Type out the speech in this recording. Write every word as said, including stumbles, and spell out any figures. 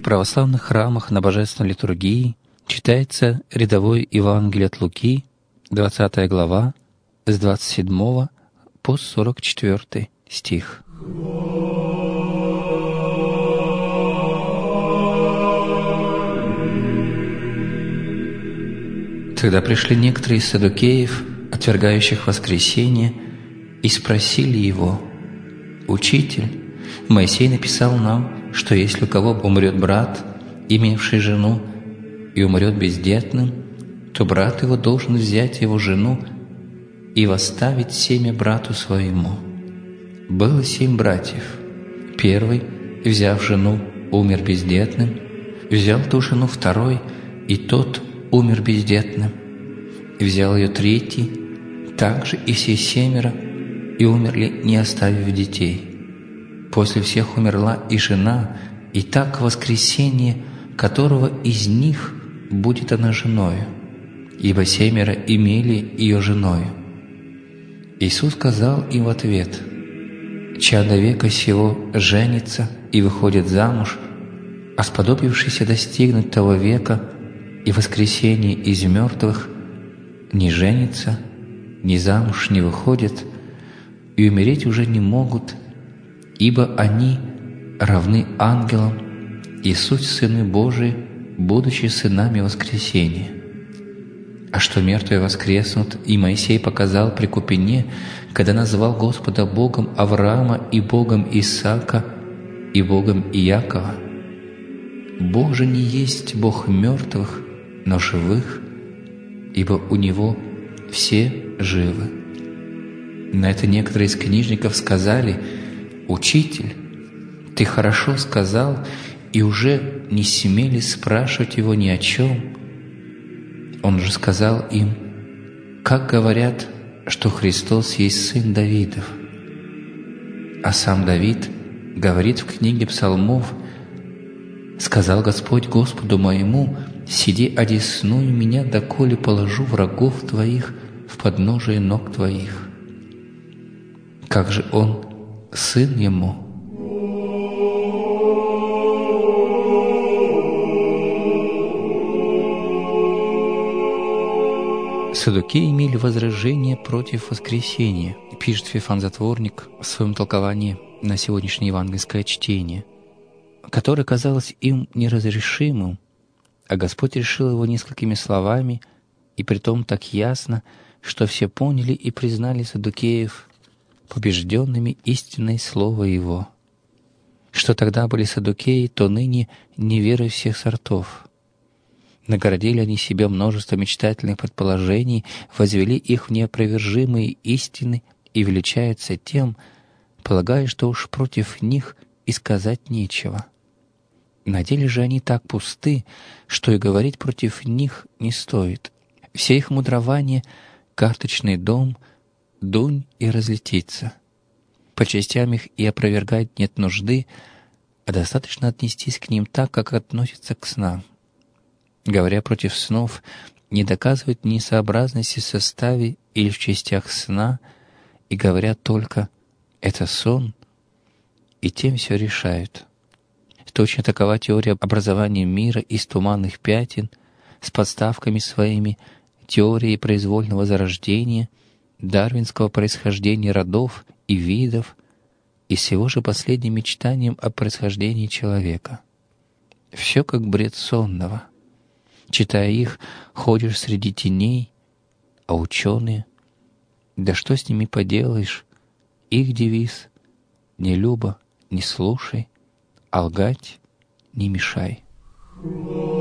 православных храмах на Божественной литургии читается рядовое Евангелие от Луки, двадцатая глава, с двадцать седьмого по сорок четвёртый стих. Тогда пришли некоторые из саддукеев, отвергающих воскресение, и спросили его: «Учитель, Моисей написал нам, что если у кого умрет брат, имевший жену, и умрет бездетным, то брат его должен взять его жену и восставить семя брату своему. Было семь братьев. Первый, взяв жену, умер бездетным, взял ту жену второй, и тот умер бездетным. Взял ее третий, также и все семеро, и умерли, не оставив детей. После всех умерла и жена, и так воскресение, которого из них будет она женою, ибо семеро имели ее женою». Иисус сказал им в ответ: «Чадо века сего женится и выходит замуж, а сподобившийся достигнуть того века и воскресения из мертвых не женится, ни замуж не выходит, и умереть уже не могут, ибо они равны ангелам и суть сыны Божии, будучи сынами воскресения. А что мертвые воскреснут, и Моисей показал при купине, когда назвал Господа Богом Авраама и Богом Исаака и Богом Иакова. Бог же не есть Бог мертвых, но живых, ибо у Него все живы». На это некоторые из книжников сказали: «Учитель, ты хорошо сказал», и уже не смели спрашивать его ни о чем. Он же сказал им: «Как говорят, что Христос есть сын Давидов? А сам Давид говорит в книге Псалмов: сказал Господь Господу моему: сиди одесную меня, доколе положу врагов твоих в подножие ног твоих». Как же он сын ему? Саддукеи имели возражение против воскресения, пишет Феофан Затворник в своем толковании на сегодняшнее евангельское чтение, которое казалось им неразрешимым, а Господь решил его несколькими словами, и притом так ясно, что все поняли и признали саддукеев побежденными истиной слова Его. Что тогда были саддукеи, то ныне неверы всех сортов. Нагородили они себя множество мечтательных предположений, возвели их в неопровержимые истины и величаются тем, полагая, что уж против них и сказать нечего. На деле же они так пусты, что и говорить против них не стоит. Все их мудрование — карточный дом, дунь и разлетится. По частям их и опровергать нет нужды, а достаточно отнестись к ним так, как относятся к снам. Говоря против снов, не доказывают несообразности в составе или в частях сна, и говорят только «это сон», и тем все решают. Точно такова теория образования мира из туманных пятен с подставками своими, теорией произвольного зарождения, дарвинского происхождения родов и видов, и всего же последним мечтанием о происхождении человека. Все как бред сонного. Читая их, ходишь среди теней, а ученые, да что с ними поделаешь, их девиз — не люба, не слушай, а лгать не мешай.